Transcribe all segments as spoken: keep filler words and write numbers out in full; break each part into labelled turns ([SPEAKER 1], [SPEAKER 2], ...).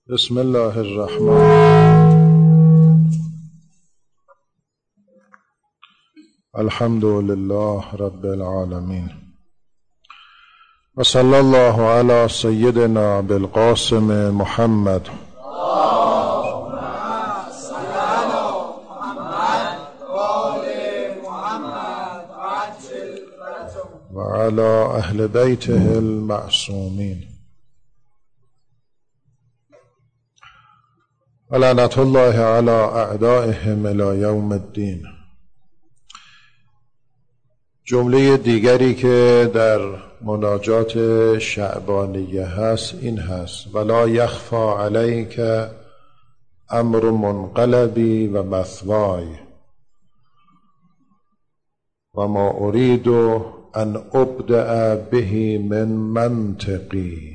[SPEAKER 1] بسم الله الرحمن الحمد لله رب العالمين وصلى الله على سيدنا بالقاسم محمد وعلى أهل بيته المعصومين ولعنة الله على أعدائهم إلى يوم الدين. جمله دیگری که در مناجات شعبانیه هست این هست: ولا يخفى عليك امر منقلبی و مثوای و ما اريد ان ابدأ به من منطقی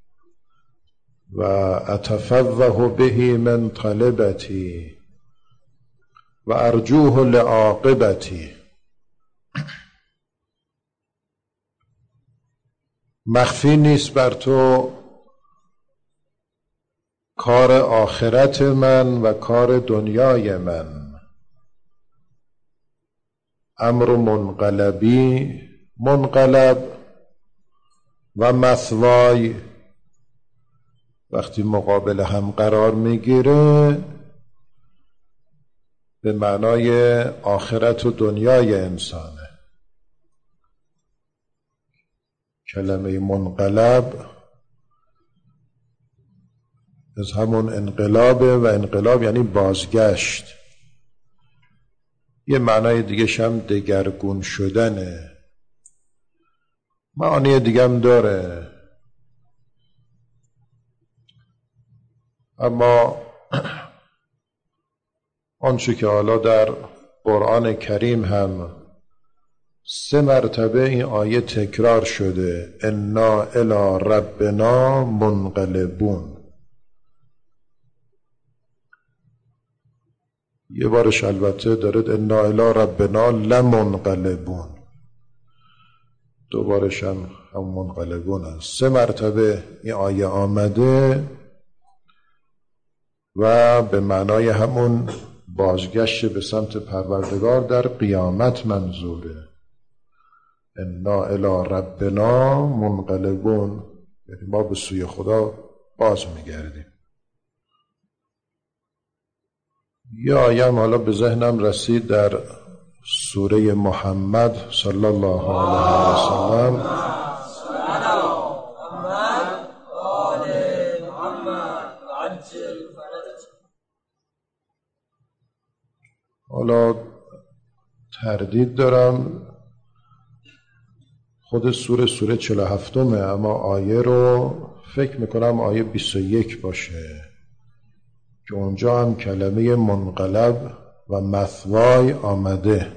[SPEAKER 1] و اتفوه به من طلبتی و ارجوه لعاقبتی. مخفی نیست بر تو کار آخرت من و کار دنیای من. امر منقلبی، منقلب و مثوای وقتی مقابل هم قرار میگیره به معنای آخرت و دنیای انسانه. کلمه منقلب از همون انقلابه و انقلاب یعنی بازگشت. یه معنای دیگه هم دگرگون شدنه، معانی دیگه هم داره. اما آنچه که حالا در قرآن کریم هم سه مرتبه این آیه تکرار شده: انا الی ربنا منقلبون. یه بارش البته دارد انا الی ربنا لمنقلبون، دو بارش هم هم منقلبون هست. سه مرتبه این آیه آمده و به معنای همون بازگشت به سمت پروردگار در قیامت منظوره. انا الی ربنا منقلبون، یعنی ما به سوی خدا باز میگردیم. یا آیه حالا به ذهنم رسید در سوره محمد صلی الله علیه و سلم: حالا تردید دارم خود سوره سوره چهل و هفتمه، اما آیه رو فکر میکنم آیه بیست و یک باشه که اونجا هم کلمه منقلب و مثوای آمده.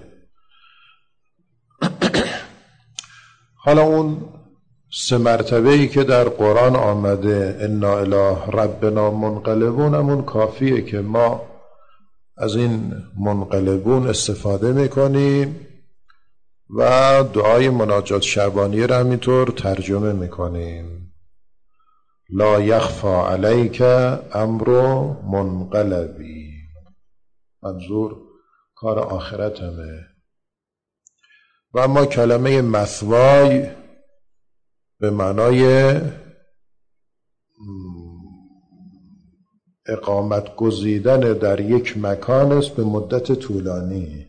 [SPEAKER 1] حالا اون سه مرتبه‌ای که در قرآن آمده انا الی ربنا منقلبون همون کافیه که ما از این منقلبون استفاده میکنیم و دعای مناجات شعبانیه را همینطور ترجمه میکنیم: لا یخفی علیک امر منقلبی. منظور کار آخرت همه. و اما کلمه مثوای به معنای اقامت گزیدن در یک مکان است به مدت طولانی.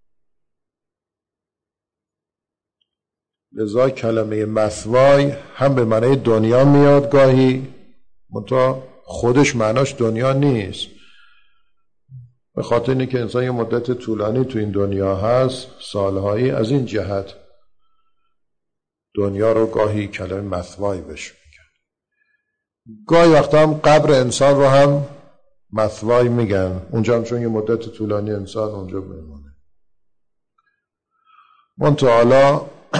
[SPEAKER 1] لذا کلمه مثوای هم به معنای دنیا میاد گاهی، منتها خودش معناش دنیا نیست، به خاطر اینه که انسان یه مدت طولانی تو این دنیا هست، سالهایی، از این جهت دنیا رو گاهی کلمه مثوای بهش میگن. گاهی وقتا هم قبر انسان رو هم مثوای میگن، اونجا هم چون یه مدت طولانی انسان اونجا میمونه. منتها حالا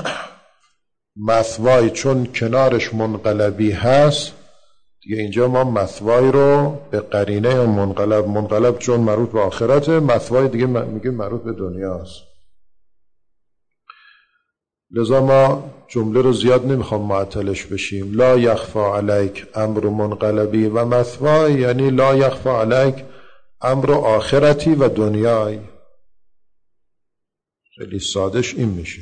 [SPEAKER 1] مثوای چون کنارش منقلبی هست دیگه، اینجا ما مثوای رو به قرینه منقلب، منقلب چون مربوط به آخرته، مثوای دیگه میگه مربوط به دنیاست. لذا ما جمله رو زیاد نمیخوام معطلش بشیم. لا یخفا علیک امر منقلبی و مثوای، یعنی لا یخفا علیک امر آخرتی و دنیای. خیلی سادش این میشه.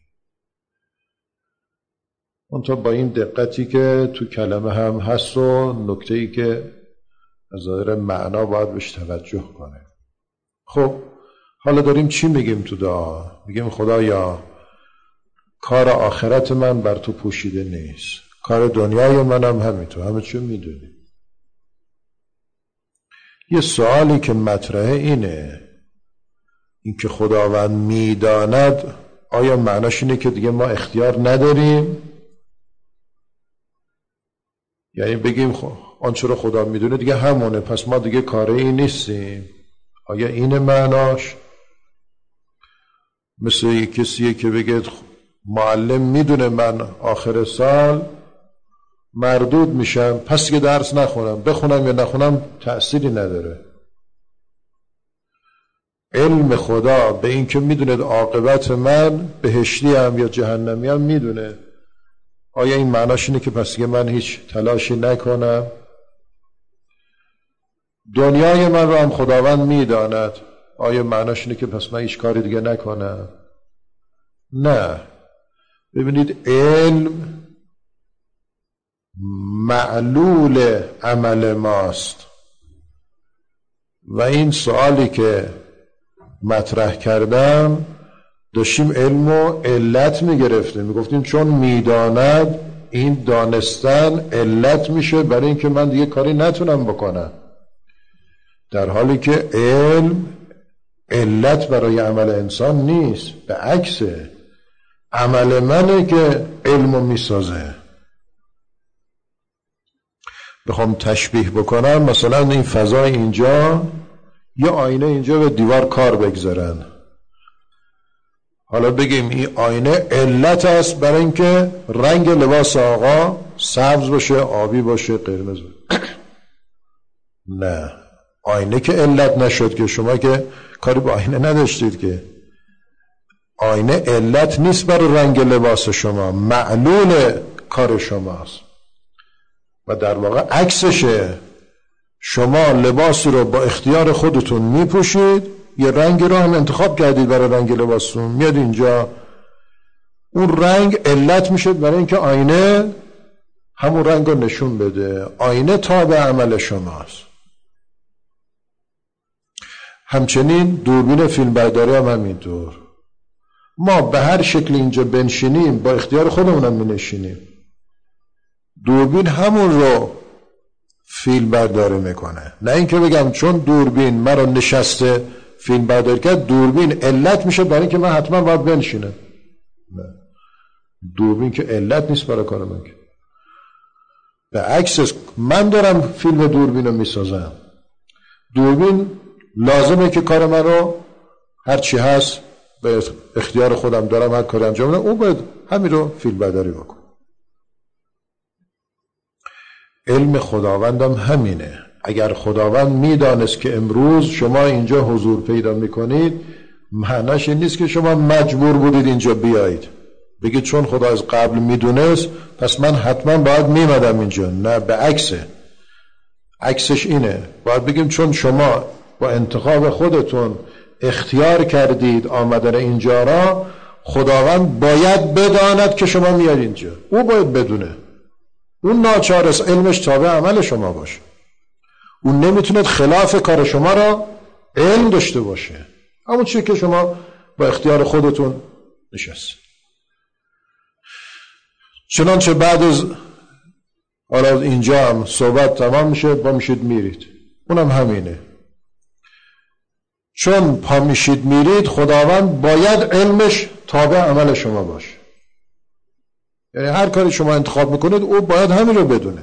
[SPEAKER 1] اونطور با این دقتی که تو کلمه هم هست و نکته‌ای که از ظاهر معنا باید بهش توجه کنه. خب حالا داریم چی میگیم تو دعا؟ میگیم خدایا کار آخرت من بر تو پوشیده نیست، کار دنیای منم همینطور، همه چی میدونی. یه سوالی که مطرحه اینه، این که خداوند میداند آیا معناش اینه که دیگه ما اختیار نداریم؟ یعنی بگیم خب آنچه رو خدا میدونه دیگه همونه، پس ما دیگه کاری نیستیم؟ آیا این معناش؟ مثل یک کسیه که بگه معلم میدونه من آخر سال مردود میشم، پس که درس نخونم، بخونم یا نخونم تأثیری نداره. علم خدا به این که میدونه عاقبت من بهشتی هم یا جهنمی هم میدونه، آیا این معناش اینه که پس که من هیچ تلاشی نکنم؟ دنیای من رو هم خداوند میداند، آیا معناش اینه که پس من هیچ کاری دیگه نکنم؟ نه. ببینید علم معلول عمل ماست و این سوالی که مطرح کردم داشتیم علم و علت میگرفتیم، میگفتیم چون میداند این دانستن علت میشه برای اینکه من دیگه کاری نتونم بکنم، در حالی که علم علت برای عمل انسان نیست، به عکسه، عمل منه که علمو میسازه. بخوام تشبیه بکنم، مثلا این فضای اینجا یه آینه اینجا به دیوار کار بگذارن، حالا بگیم این آینه علت است برای اینکه رنگ لباس آقا سبز باشه، آبی باشه، قرمز باشه. نه، آینه که علت نشد که، شما که کاری با آینه نداشتید که. آینه علت نیست برای رنگ لباس شما، معلول کار شماست و در واقع عکسشه. شما لباسی رو با اختیار خودتون میپوشید، یه رنگی رو هم انتخاب کردید برای رنگ لباستون، میاد اینجا اون رنگ علت میشه برای اینکه آینه همون رنگ رو نشون بده. آینه تابع عمل شماست. همچنین دوربین فیلم برداری هم همینطور. ما به هر شکل اینجا بنشینیم با اختیار خودمونم مینشینیم، دوربین همون رو فیلم برداری میکنه. نه اینکه بگم چون دوربین مرا نشسته فیلم برداری کرد دوربین علت میشه برای اینکه من حتما باید بنشینم. نه، دوربین که علت نیست برای کار من، که به عکس من دارم فیلم دوربین رو میسازم. دوربین لازمه که کار من رو هر چی هست به اختیار خودم دارم هر کاری انجام بدم، اون باید همین رو فیلم برداری بکن. علم خداوندم همینه. اگر خداوند میدانست که امروز شما اینجا حضور پیدا میکنید، معناش این نیست که شما مجبور بودید اینجا بیایید، بگید چون خدا از قبل میدونست پس من حتما باید میمدم اینجا. نه، به عکسه. عکسش اینه، باید بگیم چون شما با انتخاب خودتون اختیار کردید آمدن اینجا را، خداوند باید بداند که شما میاد اینجا. او باید بدونه، اون ناچار است علمش تابع عمل شما باشه. اون نمیتونه خلاف کار شما را علم داشته باشه، همون چیزی که شما با اختیار خودتون نشستید. چنانچه بعد از حالا اینجا هم صحبت تمام میشه، با میشید میرید، اونم همینه. چون پا میشید میرید، خداوند باید علمش تابع عمل شما باشه. یعنی هر کاری شما انتخاب میکنید او باید همین رو بدونه.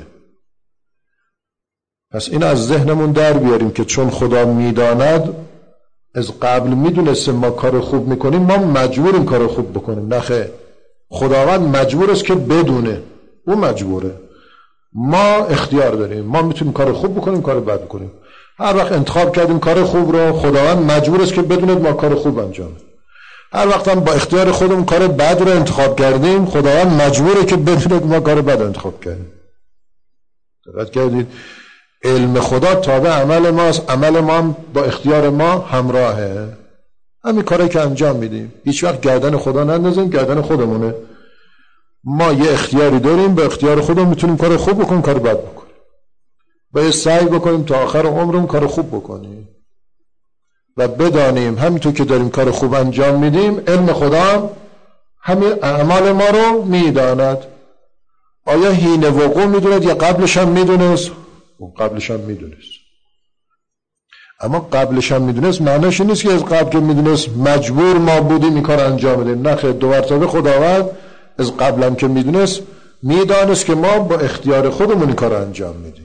[SPEAKER 1] پس این از ذهنمون در بیاریم که چون خدا میداند، از قبل میدونستیم ما کار خوب میکنیم، ما مجبوریم کار خوب بکنیم. نخه، خداوند مجبور است که بدونه، او مجبوره. ما اختیار داریم، ما میتونیم کار خوب بکنیم، کار بد بکنیم. هر وقت انتخاب کردیم کار خوب رو، خداوند مجبور است که بدونه ما کار خوب انجام. هر وقت هم با اختیار خودمون کار بد رو انتخاب کردیم، خداوند مجبوره که بدونه که ما کار بد رو انتخاب کردیم. دقت کردید؟ علم خدا تابع عمل ماست، عمل ما هم با اختیار ما همراهه. همین کاری که انجام میدیم هیچ وقت گردن خدا نندازیم، گردن خودمونه. ما یه اختیاری داریم، به اختیار خودمون میتونیم کار خوب بکنیم، کار بد بکنیم. باید سعی بکنیم تا آخر عمرمون کار خوب بکنیم و بدانیم همینطور که داریم کار خوب انجام میدیم، علم خدا هم همین اعمال ما رو میداند. آیا حین وقوع میدوند یا قبلش هم میدونست؟ قبلش هم میدونست. اما قبلش هم میدونست معنیش نیست که از قبل که میدونست مجبور ما بودیم این کار انجام بدیم. نه خیر، دو مرتبه خداوند از قبلم که میدونست میدانست که ما با اختیار خودمون این کار انجام میدیم.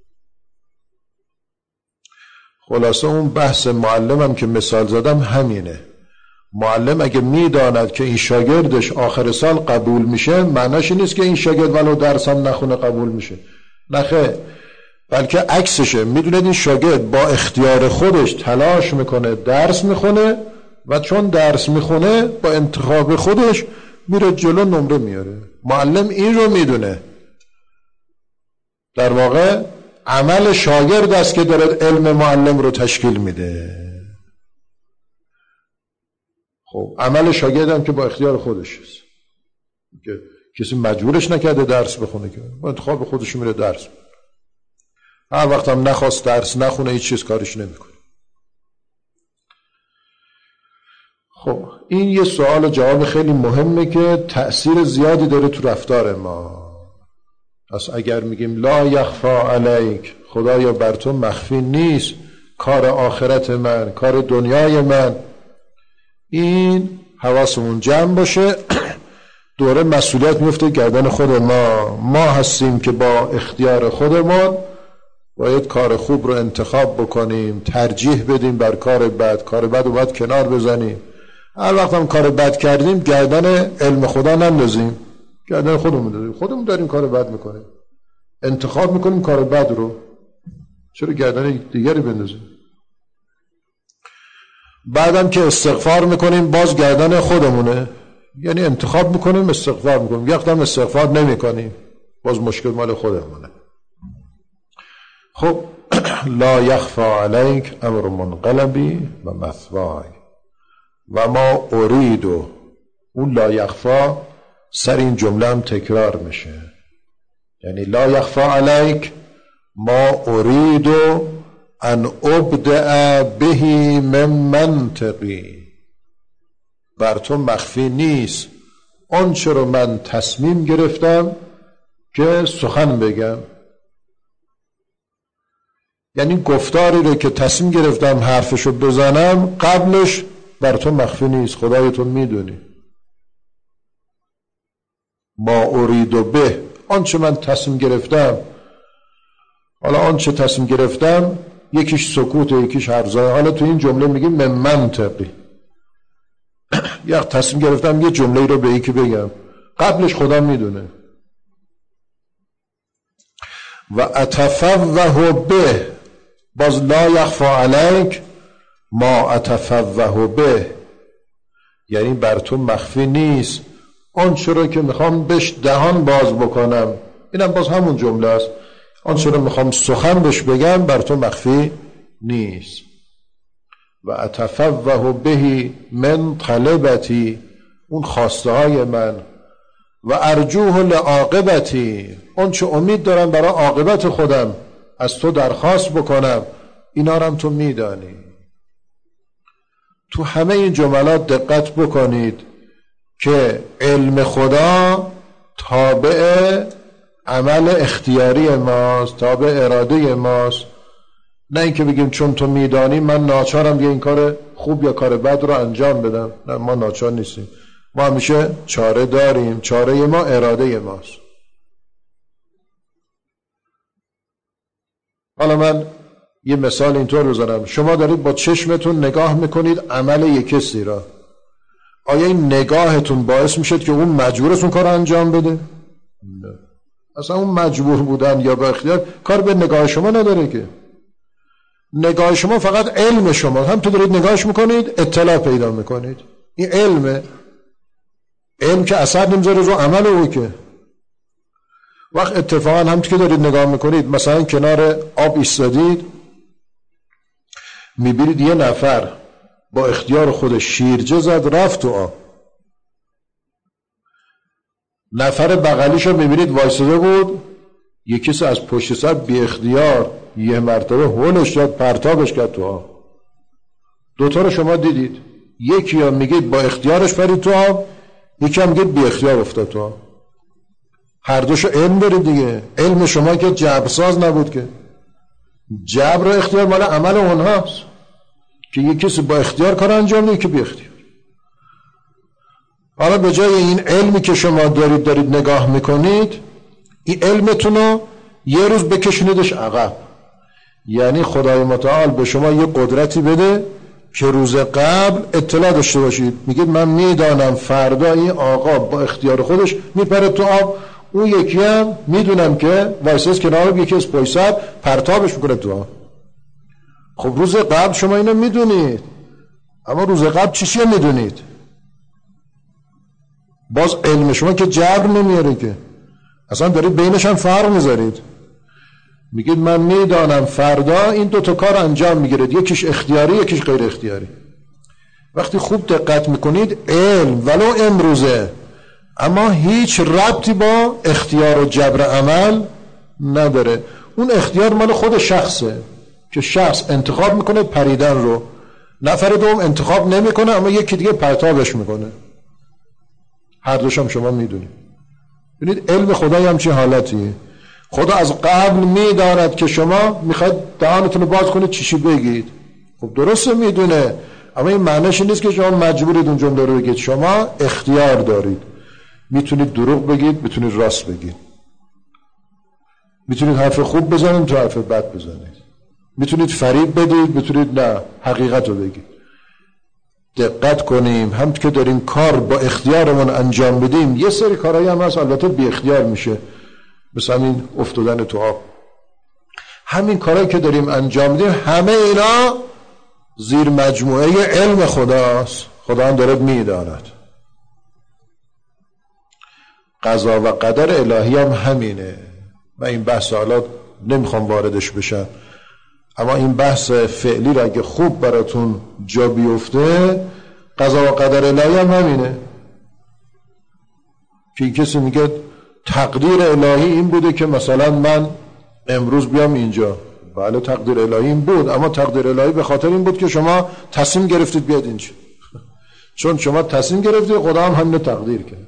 [SPEAKER 1] خلاصه اون بحث معلمم که مثال زدم همینه. معلم اگه میداند که این شاگردش آخر سال قبول میشه، معنیش نیست که این شاگرد ولو درس هم نخونه قبول میشه. نه خیر، بلکه عکسشه. میدونید این شاگرد با اختیار خودش تلاش میکنه، درس میخونه و چون درس میخونه با انتخاب خودش میره جلو، نمره میاره. معلم این رو میدونه. در واقع عمل شاگرد است که داره علم معلم رو تشکیل میده. خب عمل شاگرد هم که با اختیار خودش است، که کسی مجبورش نکرده درس بخونه، که با انتخاب خودش میره درس بخونه. هر وقت هم نخواست درس نخونه هیچ چیز کارش نمیکنه. خب این یه سوال و جواب خیلی مهمه که تأثیر زیادی داره تو رفتار ما. پس اگر میگیم لا یخفا علیک، خدایا بر تو مخفی نیست کار آخرت من، کار دنیای من، این حواسمون جمع باشه. دوره مسئولیت میفته گردن خود ما. ما هستیم که با اختیار خودمون باید کار خوب رو انتخاب بکنیم، ترجیح بدیم بر کار بد. کار بد رو باید کنار بزنیم. هر وقت هم کار بد کردیم گردن علم خدا نندازیم، گردن خودمون داریم. خودمون داریم کار بد میکنیم، انتخاب میکنیم کار بد رو، چرا گردن دیگری بندازیم؟ بعدم که استغفار میکنیم باز گردن خودمونه، یعنی انتخاب میکنیم استغفار میکنیم. یک وقت استغفار نمیکنیم باز مشکل مال خودمونه. خب لا یخفا علیک امر منقلبی و مثوای و ما اریدو. اون لا یخفا سر این جمله هم تکرار میشه، یعنی لا یخفا علیک ما اریدو ان ابدع بهی من منطقی. بر تو مخفی نیست آنچه رو من تصمیم گرفتم که سخن بگم. یعنی گفتاری رو که تصمیم گرفتم حرفشو بزنم قبلش بر تو مخفی نیست، خدای تو میدونی. ما اریدو به، آنچه من تصمیم گرفتم. حالا آنچه تصمیم گرفتم یکیش سکوت یکیش حرف زدن. حالا تو این جمله میگیم من منطقی، یک تصمیم گرفتم یه جمله رو به یکی بگم، قبلش خدا میدونه. و اتفوه به، باز لا یخفا علیک ما اتفوه به، یعنی بر تو مخفی نیست آنچه رو که میخوام بهش دهان باز بکنم. اینم باز همون جمله است، آنچه رو میخوام سخن بهش بگم بر تو مخفی نیست. و اتفوه بهی من طلبتی، اون خواسته های من. و ارجوه لعاقبتی، اون چه امید دارم برای عاقبت خودم از تو درخواست بکنم، اینا رو هم تو میدانی. تو همه این جملات دقت بکنید که علم خدا تابع عمل اختیاری ماست، تابع اراده ماست. نه اینکه بگیم چون تو میدانی من ناچارم یه این کار خوب یا کار بد رو انجام بدم. نه، ما ناچار نیستیم، ما همیشه چاره داریم. چاره ما اراده ماست. حالا من یه مثال اینطور بزنم. شما دارید با چشمتون نگاه میکنید عمل یک کسی را. آیا این نگاهتون باعث میشه که اون مجبورتون کار انجام بده؟ نه، اصلا اون مجبور بودن یا با اختیار کار به نگاه شما نداره که. نگاه شما فقط علم شما، هم تو دارید نگاهش میکنید اطلاع پیدا میکنید. این علمه. علم که اثر نمیذاره رو عمل او. که وقت اتفاقا هم که دارید نگاه میکنید، مثلا کنار آب ایستادید، میبینید یه نفر با اختیار خودش شیرجه زد رفت تو آب. نفر بغلیشو میبینید وایساده بود، یکی از پشت سر بی اختیار یه مرتبه هولش داد، پرتابش کرد تو آب. دوتا رو شما دیدید، یکی هم میگید با اختیارش پرید تو آب، یکی هم میگید بی اختیار افتاد تو آب. هر دوشو علم دارید دیگه. علم شما که جبرساز نبود، که جبر و اختیار مال عمل اونهاست که یکی کسی با اختیار کار انجام ده، یکی بی اختیار. حالا به جای این علمی که شما دارید دارید نگاه میکنید، این علمتون رو یه روز بکشونیدش عقب. یعنی خدای متعال به شما یه قدرتی بده که روز قبل اطلاع داشته باشید. میگید من میدانم فردا این آقا با اختیار خودش میپره تو آب، اون یکی هم میدونم که وایساس کنار یکی از پایسر پرتابش میکنه تو آب. خب روز قبل شما اینو میدونید، اما روز قبل چی چیه میدونید؟ باز علم شما که جبر نمیاره، که اصلا دارید بینش هم فرق میذارید. میگید من میدانم فردا این دو تا کار انجام میگیرید، یکیش اختیاری یکیش غیر اختیاری. وقتی خوب دقت میکنید علم ولو امروزه، اما هیچ ربطی با اختیار و جبر عمل نداره. اون اختیار مال خود شخصه که شخص انتخاب میکنه پریدن رو، نفر دوم انتخاب نمیکنه اما یکی دیگه پرتابش میکنه. هر دوشم شما میدونید. ببینید علم خدای هم چه حالتیه. خدا از قبل میداند که شما میخواید دهانتون رو باز کنید چیشی بگید. خب درسته میدونه، اما این معنیش نیست که شما مجبورید اون جمله رو بگید. شما اختیار دارید، میتونید دروغ بگید، میتونید راست بگید، میتونید حرف خوب بزنید تو حرف بد بزنید، میتونید فریب بدید، میتونید نه حقیقت رو بگید. دقت کنیم هم که داریم کار با اختیارمون انجام بدیم، یه سری کارهایی هم هست البته بی اختیار میشه، مثلا این افتادن تو آب. همین کارهایی که داریم انجام میدیم همه اینا زیر مجموعه علم خداست. خدا هم داره میداند. قضا و قدر الهی هم همینه. من این بحث حالا نمیخوام واردش بشم، اما این بحث فعلی را اگه خوب براتون جا بیفته، قضا و قدر الهی هم همینه که کسی میگه تقدیر الهی این بوده که مثلا من امروز بیام اینجا. بله تقدیر الهی این بود، اما تقدیر الهی به خاطر این بود که شما تصمیم گرفتید بیاد اینجا. چون شما تصمیم گرفتید، خدا هم همینو تقدیر کرد.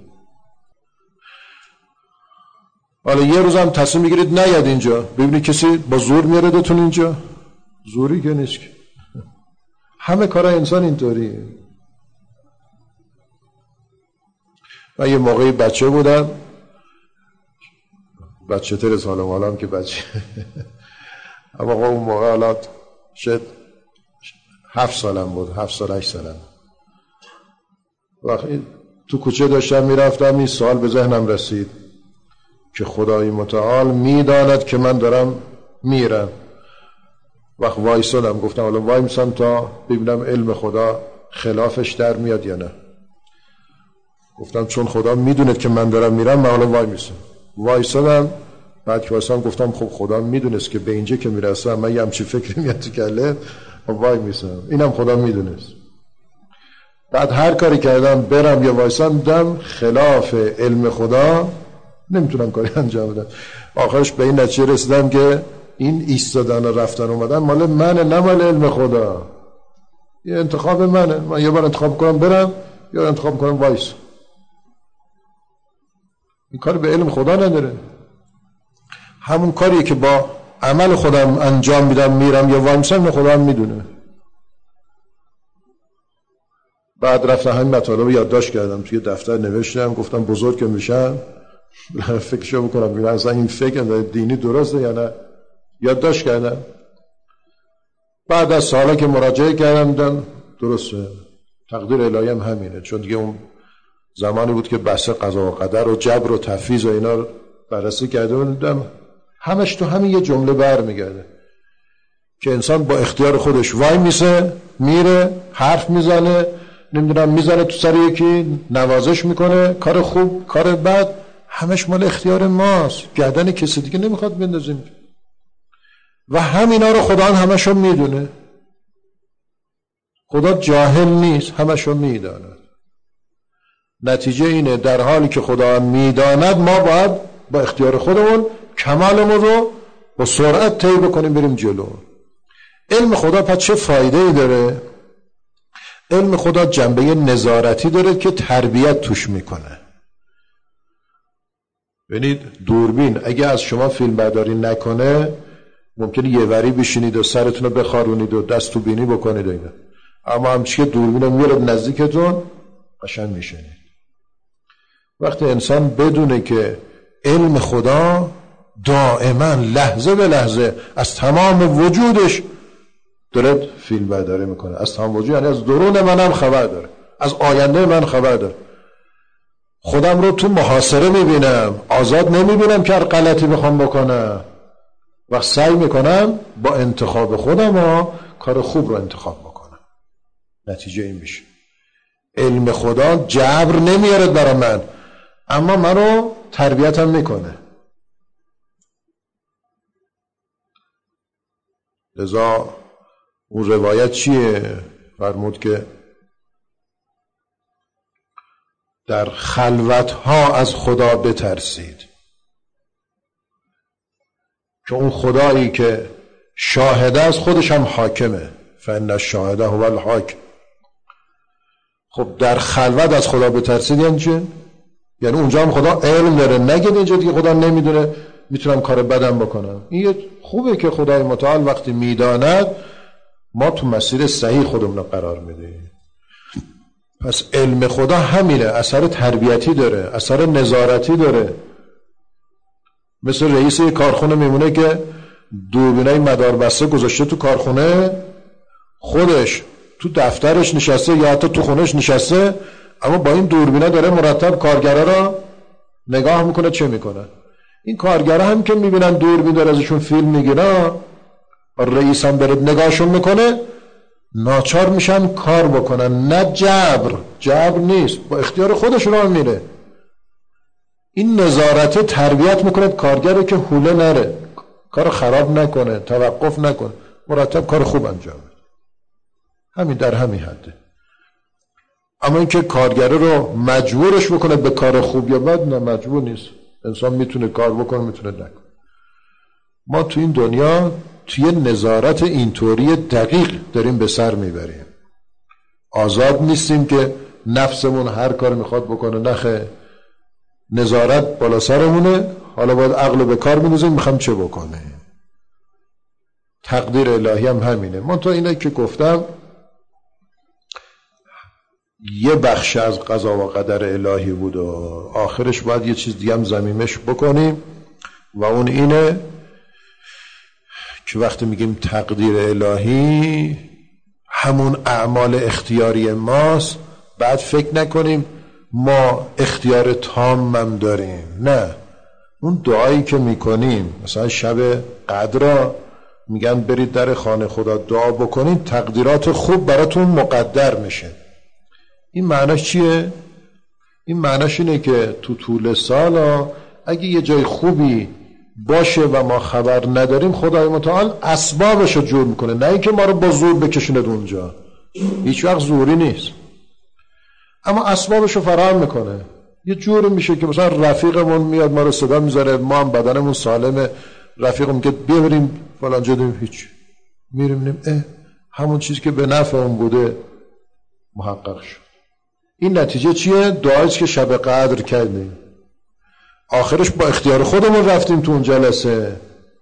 [SPEAKER 1] حالا یه روز هم تصمیم میگیرید نیاد اینجا، ببینید کسی با زور میاردتون اینجا. زوری که نیست که. همه کار انسان اینطوریه. من یه موقعی بچه بودم، بچه تر سالم حالم که بچه اما اون موقع حالا شاید هفت سالم بود، هفت سال هشت سالم. وقتی تو کوچه داشتم میرفتم این سوال به ذهنم رسید که خدای متعال میداند که من دارم میرم. وقت وایسادم، گفتم حالا وای میسم تا ببینم علم خدا خلافش در میاد یا نه. گفتم چون خدا میدوند که من دارم میرم، من حالا وای میسم. وایسادم، بعد که وایسادم گفتم خب خدا میدونست که به اینجا که میرسم من یه همچی فکری میاد تو کله، وای میسم. اینم خدا میدونست. بعد هر کاری کردم برم یا وایسم دیدم خلاف علم خدا نمیتونم کاری انجام بدم. آخرش به این نتیجه رسیدم که این ایستادن و رفتن اومدن مال منه، نه مال علم خدا. یه انتخاب منه. من یه بار انتخاب کنم برم، یا انتخاب کنم وایس. این کار به علم خدا نداره. همون کاریه که با عمل خودم انجام میدم، میرم یا وایسم، خدا هم میدونه. بعد رفتم همین مطالب یادداشت کردم، توی دفتر نوشتم، گفتم بزرگ که میشم فکرشو بکنم ببینم اصلا این فکر دینی درسته یا نه. یادداشت کردم. بعد از سالا که مراجعه کردم دیدم درسته، تقدیر الهی هم همینه. چون دیگه اون زمانی بود که بحث قضا و قدر و جبر و تفویض و اینا رو بررسی کرده و دیدم همش تو همین یه جمله برمیگرده که انسان با اختیار خودش وای میسه، میره، حرف میزنه، نمیدونم میذاره تو سر یکی، نوازش میکنه، کار خوب کار بد همش مال اختیار ماست، گردن کسی دیگه نمیخواد بندازیم و همینا رو خدا همشو میدونه. خدا جاهل نیست، همشو میداند. نتیجه اینه در حالی که خدا میداند ما باید با اختیار خودمون کمالمون رو با سرعت طی بکنیم بریم جلو. علم خدا پس چه فایده ای داره؟ علم خدا جنبه نظارتی داره که تربیت توش میکنه. ببینید دوربین اگه از شما فیلم برداری نکنه ممکنه یه وری بشینید و سرتون رو بخارونید و دست تو بینی بکنید اینا، اما همچی که دوربین رو میاره نزدیکتون قشنگ میشنید. وقتی انسان بدونه که علم خدا دائما لحظه به لحظه از تمام وجودش داره فیلم برداری میکنه، از تمام وجود یعنی از درون منم خبر داره، از آینده من خبر داره. خودم رو تو محاصره میبینم، آزاد نمیبینم که هر غلطی بخوام بکنم و سعی میکنم با انتخاب خودم ها کار خوب رو انتخاب بکنم. نتیجه این میشه علم خدا جبر نمیاره برای من، اما منو تربیتم میکنه. لذا اون روایت چیه؟ فرمود که در خلوتها از خدا بترسید، که اون خدایی که شاهده از خودش هم حاکمه، فإن الشاهد هو الحاکم. خب در خلوت از خدا بترسید یعنی چه؟ یعنی اونجا هم خدا علم داره، نگید اینجا دیگه خدا نمیدونه میتونم کار بدم بکنم. این خوبه که خدای متعال وقتی میداند ما تو مسیر صحیح خودمون رو قرار میدیم. پس علم خدا همینه، اثر تربیتی داره، اثر نظارتی داره. مثل رئیس یک کارخونه میمونه که دوربینای مداربسته گذاشته تو کارخونه، خودش تو دفترش نشسته یا حتی تو خونش نشسته، اما با این دوربینا داره مرتب کارگرا را نگاه میکنه چه میکنه. این کارگرا هم که میبینن دوربین داره ازشون فیلم میگیره، رئیس هم داره نگاهشون میکنه، ناچار میشن کار بکنن. نه جبر، جبر نیست، با اختیار خودشون هم میره. این نظارت تربیت میکنه کارگر که حوله نره، کار خراب نکنه، توقف نکنه، مرتب کار خوب انجام بده. همین در همین حده. اما اینکه کارگر رو مجبورش بکنه به کار خوب یا بد، نه مجبور نیست. انسان میتونه کار بکنه، میتونه نکنه. ما تو این دنیا توی نظارت اینطوری دقیق داریم به سر میبریم. آزاد نیستیم که نفسمون هر کار میخواد بکنه، نخه. نظارت بالا سرمونه، حالا باید عقل به کار می‌اندازیم میخوام چه بکنه. تقدیر الهی هم همینه. من تو اینه که گفتم یه بخش از قضا و قدر الهی بود و آخرش باید یه چیز دیگه هم ضمیمش بکنیم و اون اینه که وقتی میگیم تقدیر الهی همون اعمال اختیاری ماست، بعد فکر نکنیم ما اختیار تامم داریم. نه، اون دعایی که میکنیم مثلا شب قدر میگن برید در خانه خدا دعا بکنید تقدیرات خوب براتون مقدر میشه. این معناش چیه؟ این معناش اینه که تو طول سال اگه یه جای خوبی باشه و ما خبر نداریم، خدای متعال اسبابشو جور میکنه، نه اینکه ما رو با زور بکشونه اونجا. هیچ وقت زوری نیست، اما اسبابشو فراهم میکنه. یه جوری میشه که مثلا رفیقمون میاد ما رو صدا میذاره، ما هم بدنمون سالمه، رفیقم میگه بیا بریم فلان جا، داریم هیچ میریم نیم اه همون چیزی که به نفع اون بوده محقق شد. این نتیجه چیه؟ دعاییست که شب قدر کردیم، آخرش با اختیار خودمون رفتیم تو اون جلسه،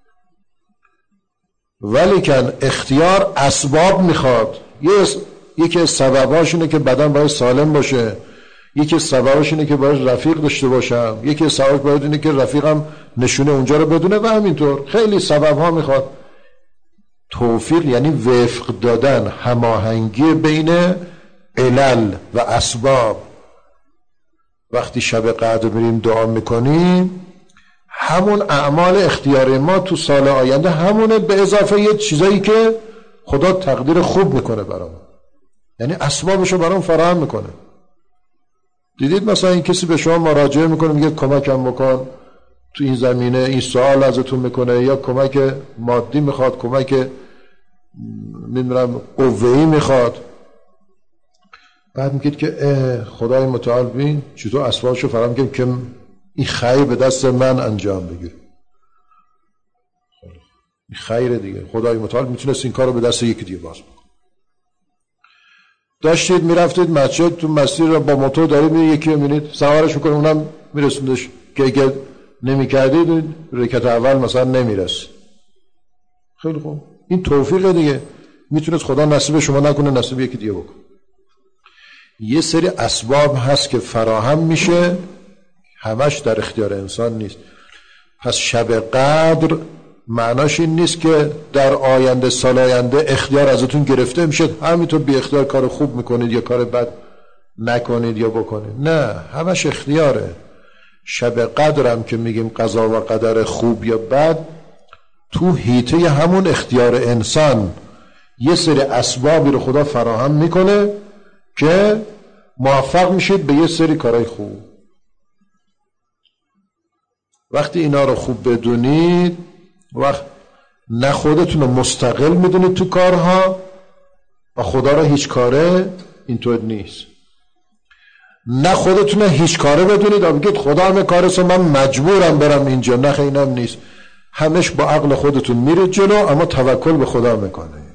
[SPEAKER 1] ولیکن اختیار اسباب میخواد. یه یکی از سبباش اینه که بدن باید سالم باشه، یکی از سبباش اینه که باید رفیق داشته باشم، یکی از سبباش باید اینه که رفیقم نشونه اونجا رو بدونه و همینطور خیلی سبب ها میخواد. توفیق یعنی وفق دادن، هماهنگی بین علل و اسباب. وقتی شب قدر میریم دعا میکنیم، همون اعمال اختیاری ما تو سال آینده همونه، به اضافه یه چیزایی که خدا تقدیر خوب میکنه برامون. یعنی اسبابشو برام فراهم میکنه. دیدید مثلا این کسی به شما مراجعه میکنه میگه کمکم بکن تو این زمینه، این سوال ازتون میکنه، یا کمک مادی میخواد، کمک نمیدونم قوه‌ای میخواد، بعد میگید که خدای متعال بین چطور اسبابشو فراهم کنه که این خیر به دست من انجام بگیره. این خیره دیگه، خدای متعال میتونست این کارو به دست یکی دیگه باز بکنه. داشتید میرفتید مسجد، تو مسیر رو با موتور دارید میرید، یکی رو میبینید سوارش میکنه، اونم میرسوندش که اگه نمیکردید رکعت اول مثلا نمیرسید. خیلی خوب، این توفیقه دیگه، میتونست خدا نصیب شما نکنه، نصیب یکی دیگه بکنه. یه سری اسباب هست که فراهم میشه، همش در اختیار انسان نیست. پس شب قدر معناش این نیست که در آینده سال آینده اختیار ازتون گرفته میشه، همینطور بی اختیار کار خوب میکنید یا کار بد نکنید یا بکنید. نه، همش اختیاره. شب قدر هم که میگیم قضا و قدر خوب یا بد، تو حیطه همون اختیار انسان یه سری اسبابی رو خدا فراهم میکنه که موفق میشید به یه سری کارهای خوب. وقتی اینا رو خوب بدونید، وقت نه خودتون رو مستقل میدونید تو کارها و خدا رو هیچ کاره، اینطور نیست. نه خودتون رو هیچ کاره بدونید و بگید خدا همه کارسو من مجبورم برم اینجا، نه اینم نیست. همش با عقل خودتون میرید جلو، اما توکل به خدا میکنید.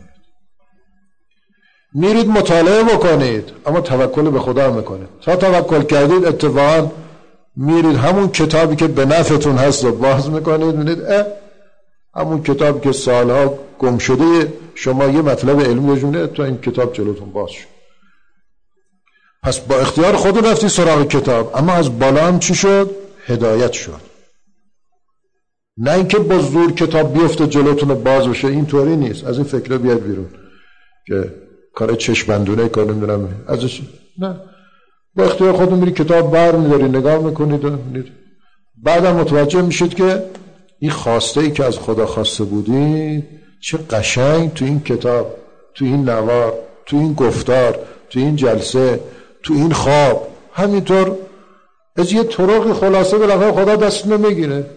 [SPEAKER 1] میرید مطالعه بکنید اما توکل به خدا میکنید. تا توکل کردید اتفاقا میرید همون کتابی که به نفعتون هست رو باز میکنید، میرید اه همون کتابی که سالها گم شده شما یه مطلب علمی داشتید، تو این کتاب جلوتون باز شد. پس با اختیار خود رفتی سراغ کتاب، اما از بالا هم چی شد؟ هدایت شد. نه اینکه با زور کتاب بیفته جلوتون باز بشه، این طوری نیست. از این فکره بیاد بیرون که کار چشمندونه کار نمیدونم ازش، نه، با اختیار خودتون میری کتاب بر میداری نگاه میکنید و بعدم متوجه میشید که این خواسته ای که از خدا خواسته بودید چه قشنگ تو این کتاب، تو این نوار، تو این گفتار، تو این جلسه، تو این خواب، همینطور از یه طرق خلاصه بالاخره خدا دست نمیگیره.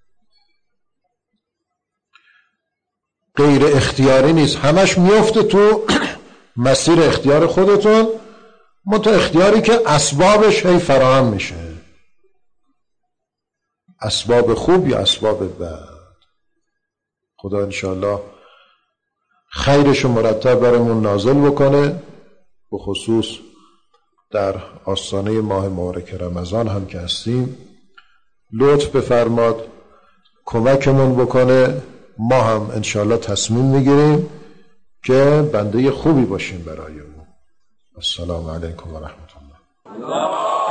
[SPEAKER 1] غیر اختیاری نیست، همش میفته تو مسیر اختیار خودتون، منتها اختیاری که اسبابش هی فراهم میشه، اسباب خوب یا اسباب بد. خدا انشاءالله خیرش مرتب برامون نازل بکنه، به خصوص در آستانه ماه مبارک رمضان هم که هستیم. لطف بفرماد کمکمون بکنه، ما هم انشاءالله تصمیم میگیریم که بنده خوبی باشیم برای اون. السلام علیکم و رحمت الله.